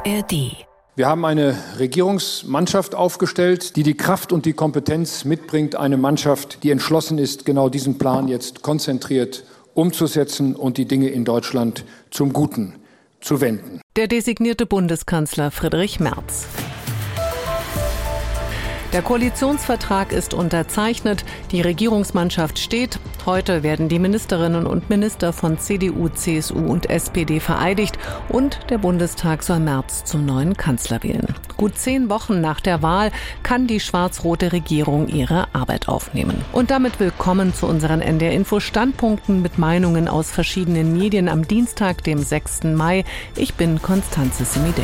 ARD. Wir haben eine Regierungsmannschaft aufgestellt, die die Kraft und die Kompetenz mitbringt. Eine Mannschaft, die entschlossen ist, genau diesen Plan jetzt konzentriert umzusetzen und die Dinge in Deutschland zum Guten zu wenden. Der designierte Bundeskanzler Friedrich Merz. Der Koalitionsvertrag ist unterzeichnet, die Regierungsmannschaft steht. Heute werden die Ministerinnen und Minister von CDU, CSU und SPD vereidigt und der Bundestag soll Merz zum neuen Kanzler wählen. Gut 10 Wochen nach der Wahl kann die schwarz-rote Regierung ihre Arbeit aufnehmen. Und damit willkommen zu unseren NDR-Info-Standpunkten mit Meinungen aus verschiedenen Medien am Dienstag, dem 6. Mai. Ich bin Constanze Simidey.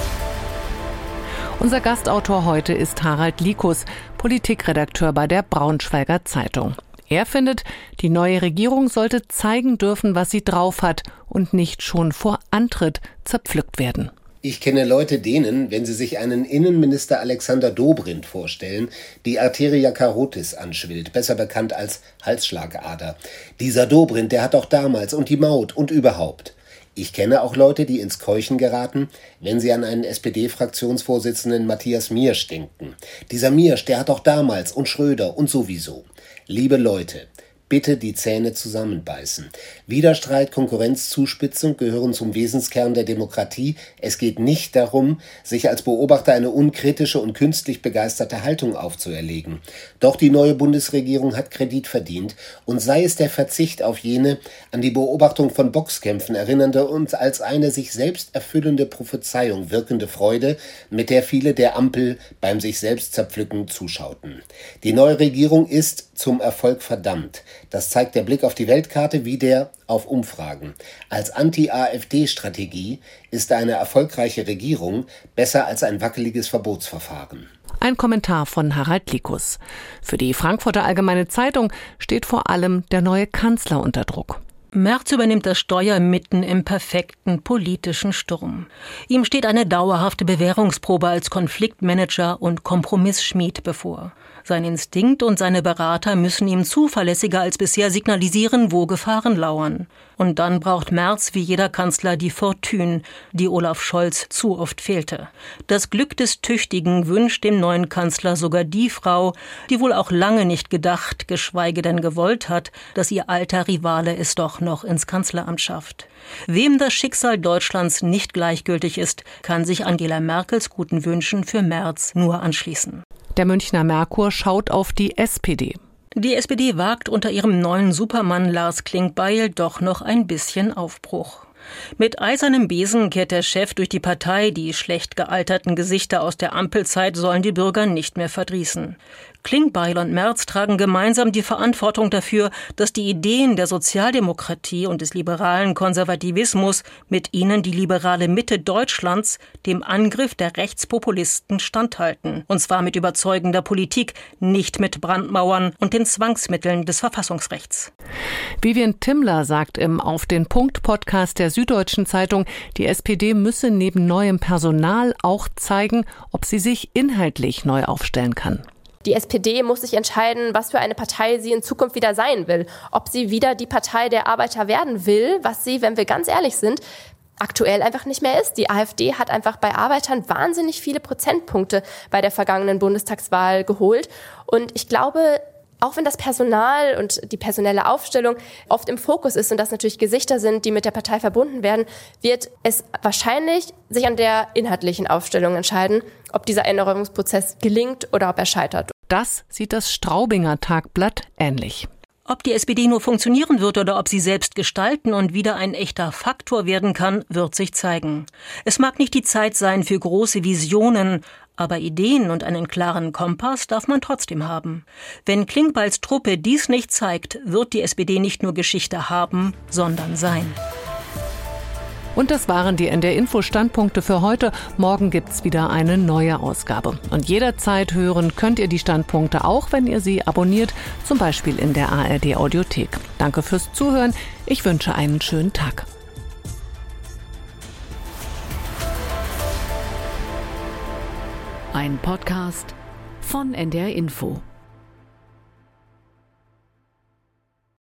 Unser Gastautor heute ist Harald Likus, Politikredakteur bei der Braunschweiger Zeitung. Er findet, die neue Regierung sollte zeigen dürfen, was sie drauf hat und nicht schon vor Antritt zerpflückt werden. Ich kenne Leute, denen, wenn sie sich einen Innenminister Alexander Dobrindt vorstellen, die Arteria carotis anschwillt, besser bekannt als Halsschlagader. Dieser Dobrindt, der hat auch damals und die Maut und überhaupt. Ich kenne auch Leute, die ins Keuchen geraten, wenn sie an einen SPD-Fraktionsvorsitzenden Matthias Miersch denken. Dieser Miersch, der hat auch damals und Schröder und sowieso. Liebe Leute, bitte die Zähne zusammenbeißen. Widerstreit, Konkurrenz, Zuspitzung gehören zum Wesenskern der Demokratie. Es geht nicht darum, sich als Beobachter eine unkritische und künstlich begeisterte Haltung aufzuerlegen. Doch die neue Bundesregierung hat Kredit verdient und sei es der Verzicht auf jene an die Beobachtung von Boxkämpfen erinnernde und als eine sich selbst erfüllende Prophezeiung wirkende Freude, mit der viele der Ampel beim sich selbst zerpflücken zuschauten. Die neue Regierung ist zum Erfolg verdammt. Das zeigt der Blick auf die Weltkarte wie der auf Umfragen. Als Anti-AfD-Strategie ist eine erfolgreiche Regierung besser als ein wackeliges Verbotsverfahren. Ein Kommentar von Harald Likus. Für die Frankfurter Allgemeine Zeitung steht vor allem der neue Kanzler unter Druck. Merz übernimmt das Steuer mitten im perfekten politischen Sturm. Ihm steht eine dauerhafte Bewährungsprobe als Konfliktmanager und Kompromissschmied bevor. Sein Instinkt und seine Berater müssen ihm zuverlässiger als bisher signalisieren, wo Gefahren lauern. Und dann braucht Merz wie jeder Kanzler die Fortune, die Olaf Scholz zu oft fehlte. Das Glück des Tüchtigen wünscht dem neuen Kanzler sogar die Frau, die wohl auch lange nicht gedacht, geschweige denn gewollt hat, dass ihr alter Rivale es doch noch ins Kanzleramt schafft. Wem das Schicksal Deutschlands nicht gleichgültig ist, kann sich Angela Merkels guten Wünschen für Merz nur anschließen. Der Münchner Merkur schaut auf die SPD. Die SPD wagt unter ihrem neuen Supermann Lars Klingbeil doch noch ein bisschen Aufbruch. Mit eisernem Besen kehrt der Chef durch die Partei, die schlecht gealterten Gesichter aus der Ampelzeit sollen die Bürger nicht mehr verdrießen. Klingbeil und Merz tragen gemeinsam die Verantwortung dafür, dass die Ideen der Sozialdemokratie und des liberalen Konservativismus, mit ihnen die liberale Mitte Deutschlands, dem Angriff der Rechtspopulisten standhalten. Und zwar mit überzeugender Politik, nicht mit Brandmauern und den Zwangsmitteln des Verfassungsrechts. Vivian Timmler sagt im Auf den Punkt-Podcast der Süddeutschen Zeitung, die SPD müsse neben neuem Personal auch zeigen, ob sie sich inhaltlich neu aufstellen kann. Die SPD muss sich entscheiden, was für eine Partei sie in Zukunft wieder sein will. Ob sie wieder die Partei der Arbeiter werden will, was sie, wenn wir ganz ehrlich sind, aktuell einfach nicht mehr ist. Die AfD hat einfach bei Arbeitern wahnsinnig viele Prozentpunkte bei der vergangenen Bundestagswahl geholt. Und ich glaube, auch wenn das Personal und die personelle Aufstellung oft im Fokus ist und das natürlich Gesichter sind, die mit der Partei verbunden werden, wird es wahrscheinlich sich an der inhaltlichen Aufstellung entscheiden, ob dieser Änderungsprozess gelingt oder ob er scheitert. Das sieht das Straubinger Tagblatt ähnlich. Ob die SPD nur funktionieren wird oder ob sie selbst gestalten und wieder ein echter Faktor werden kann, wird sich zeigen. Es mag nicht die Zeit sein für große Visionen, aber Ideen und einen klaren Kompass darf man trotzdem haben. Wenn Klingbeils Truppe dies nicht zeigt, wird die SPD nicht nur Geschichte haben, sondern sein. Und das waren die NDR-Info-Standpunkte für heute. Morgen gibt's wieder eine neue Ausgabe. Und jederzeit hören könnt ihr die Standpunkte auch, wenn ihr sie abonniert, zum Beispiel in der ARD-Audiothek. Danke fürs Zuhören. Ich wünsche einen schönen Tag. Ein Podcast von NDR Info.